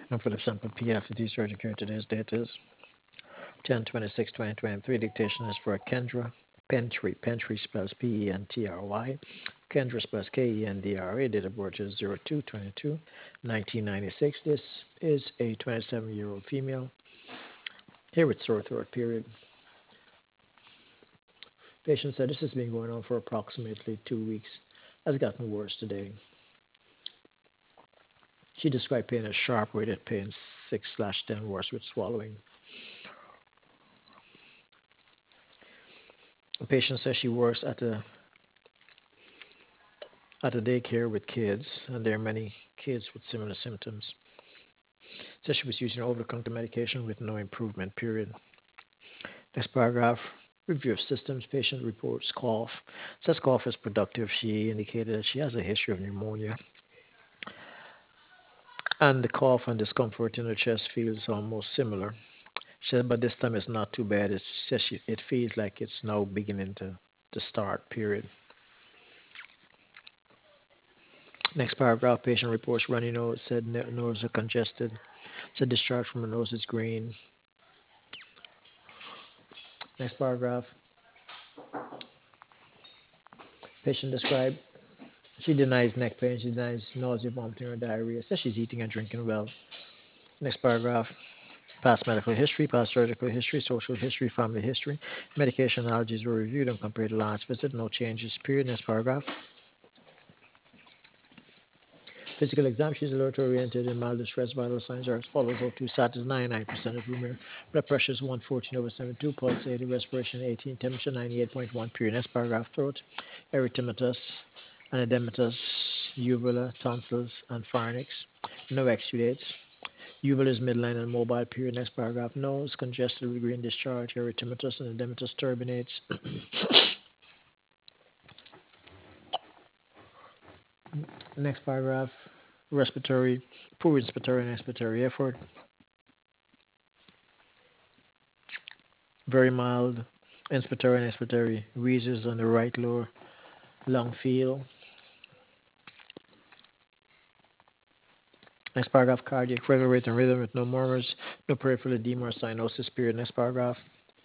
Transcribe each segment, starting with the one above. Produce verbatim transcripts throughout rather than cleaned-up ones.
And for the sample P after the surgery care, today's date is ten twenty-six twenty twenty-three. Dictation is for Kendra Pentry. Pentry spells P E N T R Y. Kendra spells K E N D R A. Date of birth is zero two twenty-two nineteen ninety-six. This is a twenty-seven year old female here with sore throat period. Patient said this has been going on for approximately two weeks. Has gotten worse today. She described pain as sharp rated pain, six slash ten, worse with swallowing. The patient says she works at a at a daycare with kids, and there are many kids with similar symptoms. Says she was using over-the-counter medication with no improvement. Period. Next paragraph. Review of systems. Patient reports cough. Says cough is productive. She indicated that she has a history of pneumonia, and the cough and discomfort in her chest feels almost similar. She said, but this time it's not too bad. It's just she, it feels like it's now beginning to to start. Period. Next paragraph. Patient reports runny nose. Said nose are congested. Said discharge from her nose is green. Next paragraph. Patient described she denies neck pain, she denies nausea, vomiting, or diarrhea. Says she's eating and drinking well. Next paragraph. Past medical history, past surgical history, social history, family history. Medication allergies were reviewed and compared to last visit. No changes. Period. Next paragraph. Physical exam. She's alert oriented and mild distress. Vital signs are as follows: O two status ninety-nine percent of room air. Blood pressure is one fourteen over seventy-two. Pulse eighty. Respiration eighteen. Temperature ninety-eight point one. Period. Next paragraph. Throat. Erythematous, anadematous, uvula, tonsils, and pharynx. No exudates. Uvula is midline and mobile. Period. Next paragraph. Nose congested with green discharge. Erythematous and edematous turbinates. Next paragraph. Respiratory, poor inspiratory and expiratory effort. Very mild inspiratory and expiratory wheezes on the right lower lung field. Next paragraph. Cardiac regular rate and rhythm with no murmurs, no peripheral edema or cyanosis. Period. Next paragraph.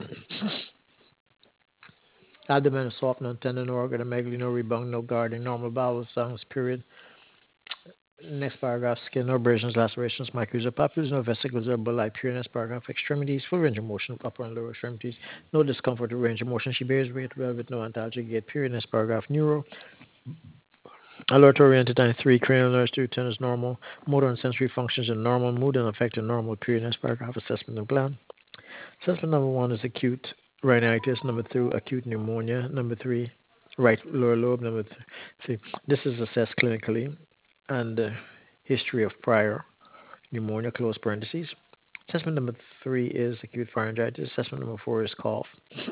Abdomen is soft, no tendon or organomegaly, no rebound, no guarding, normal bowel sounds. Period. Next paragraph. Skin, no abrasions, lacerations, micros or papules, no vesicles or bulli. Period. Next paragraph. Extremities, full range of motion of upper and lower extremities, no discomfort or range of motion. She bears weight well with no antalgic gait. Period. Next paragraph. Neuro, alert oriented time three, cranial nerves two, ten is normal, motor and sensory functions are normal, mood and affect are normal. Period. Next paragraph. Assessment of gland. Assessment number one is acute rhinitis. Number two, acute pneumonia. Number three, right lower lobe. Number th- three, this is assessed clinically, and uh, history of prior pneumonia, close parentheses. Assessment number three is acute pharyngitis. Assessment number four is cough.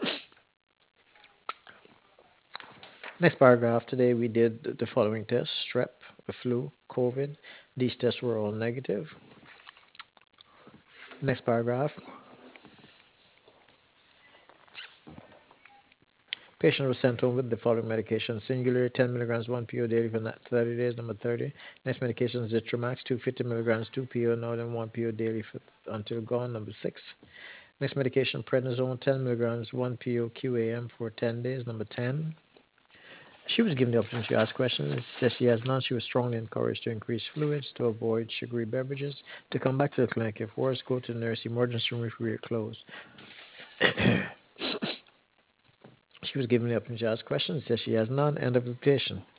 Next paragraph. Today we did the following tests: strep, the flu, COVID. These tests were all negative. Next paragraph. Patient was sent home with the following medication: Singular, ten milligrams, one P O daily for thirty days. Number thirty. Next medication is Zitromax, two hundred fifty milligrams, two P O, no than one P O daily for, until gone. Number six. Next medication, prednisone, ten milligrams, one P O Q A M for ten days. Number ten. She was given the opportunity to ask questions. Says she has none. She was strongly encouraged to increase fluids, to avoid sugary beverages, to come back to the clinic. If worse, go to the nurse emergency room if we are closed. She was given the opportunity to ask questions. Says she has none. End of the patient.